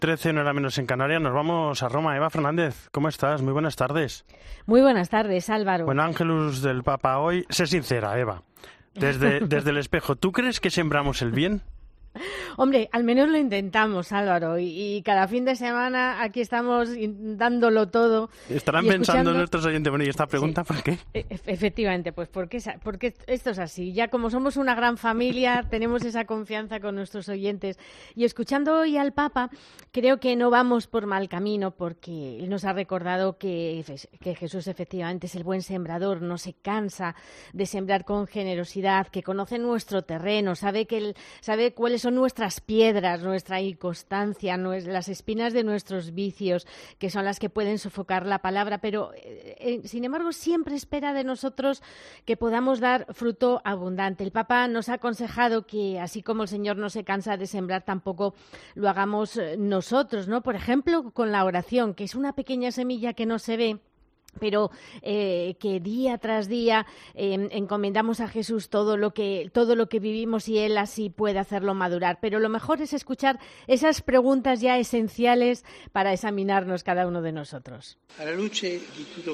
13, una hora menos en Canarias. Nos vamos a Roma. Eva Fernández, ¿cómo estás? Muy buenas tardes. Muy buenas tardes, Álvaro. Bueno, Ángelus del Papa hoy. Sé sincera, Eva. Desde el espejo, ¿tú crees que sembramos el bien? Hombre, al menos lo intentamos, Álvaro, y cada fin de semana aquí estamos dándolo todo. Estarán pensando nuestros oyentes, bueno, ¿y esta pregunta sí, por qué? Efectivamente, pues porque esto es así. Ya como somos una gran familia, tenemos esa confianza con nuestros oyentes. Y escuchando hoy al Papa, creo que no vamos por mal camino, porque él nos ha recordado que Jesús efectivamente es el buen sembrador, no se cansa de sembrar con generosidad, que conoce nuestro terreno, sabe cuáles son nuestras piedras, nuestra inconstancia, las espinas de nuestros vicios, que son las que pueden sofocar la palabra, pero sin embargo siempre espera de nosotros que podamos dar fruto abundante. El Papa nos ha aconsejado que así como el Señor no se cansa de sembrar, tampoco lo hagamos nosotros, ¿no? Por ejemplo, con la oración, que es una pequeña semilla que no se ve, pero que día tras día encomendamos a Jesús todo lo que vivimos y Él así puede hacerlo madurar. Pero lo mejor es escuchar esas preguntas ya esenciales para examinarnos cada uno de nosotros. A la luz de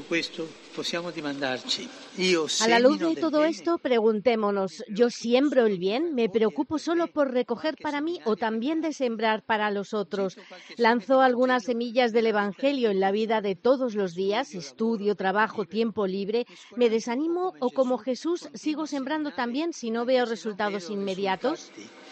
todo esto, preguntémonos, ¿yo siembro el bien? ¿Me preocupo solo por recoger para mí o también de sembrar para los otros? ¿Lanzo algunas semillas del Evangelio en la vida de todos los días? Estudio, trabajo, tiempo libre, ¿me desanimo o como Jesús sigo sembrando también si no veo resultados inmediatos?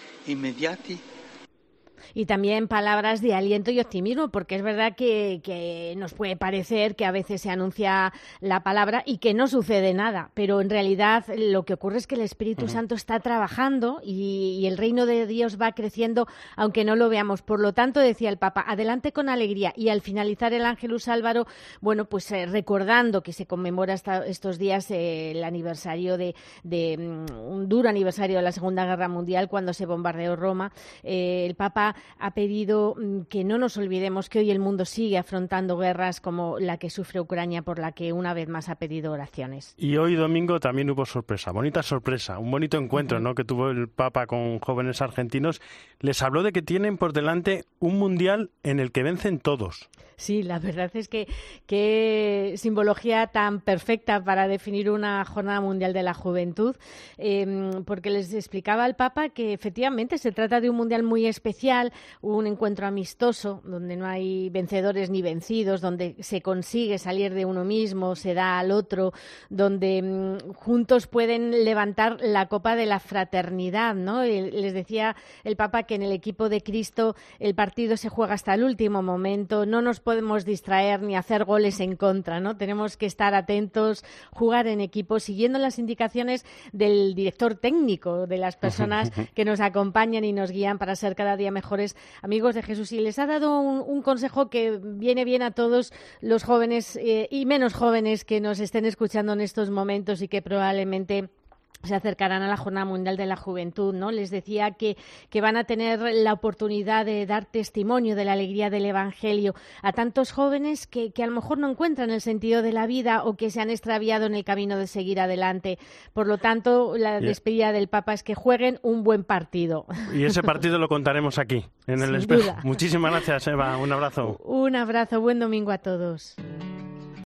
Y también palabras de aliento y optimismo, porque es verdad que nos puede parecer que a veces se anuncia la palabra y que no sucede nada, pero en realidad lo que ocurre es que el Espíritu Santo está trabajando y el reino de Dios va creciendo aunque no lo veamos. Por lo tanto, decía el Papa, adelante con alegría. Y al finalizar el Ángelus, Álvaro, bueno, pues recordando que se conmemora estos días el aniversario un duro aniversario de la Segunda Guerra Mundial, cuando se bombardeó Roma, el Papa ha pedido que no nos olvidemos que hoy el mundo sigue afrontando guerras como la que sufre Ucrania, por la que una vez más ha pedido oraciones. Y hoy domingo también hubo sorpresa, bonita sorpresa, un bonito encuentro, ¿no?, que tuvo el Papa con jóvenes argentinos. Les habló de que tienen por delante un mundial en el que vencen todos. Sí, la verdad es que qué simbología tan perfecta para definir una jornada mundial de la juventud, porque les explicaba al Papa que efectivamente se trata de un mundial muy especial, un encuentro amistoso donde no hay vencedores ni vencidos, donde se consigue salir de uno mismo, se da al otro, donde juntos pueden levantar la copa de la fraternidad, ¿no? Les decía el Papa que en el equipo de Cristo el partido se juega hasta el último momento, no nos podemos distraer ni hacer goles en contra, ¿no? Tenemos que estar atentos, jugar en equipo, siguiendo las indicaciones del director técnico, de las personas que nos acompañan y nos guían para ser cada día mejores amigos de Jesús. Y les ha dado un consejo que viene bien a todos los jóvenes y menos jóvenes que nos estén escuchando en estos momentos y que probablemente se acercarán a la Jornada Mundial de la Juventud, ¿no? Les decía que van a tener la oportunidad de dar testimonio de la alegría del Evangelio a tantos jóvenes que a lo mejor no encuentran el sentido de la vida o que se han extraviado en el camino de seguir adelante. Por lo tanto, la despedida del Papa es que jueguen un buen partido. Y ese partido lo contaremos aquí, en el espejo. Muchísimas gracias, Eva. Un abrazo. Un abrazo. Buen domingo a todos.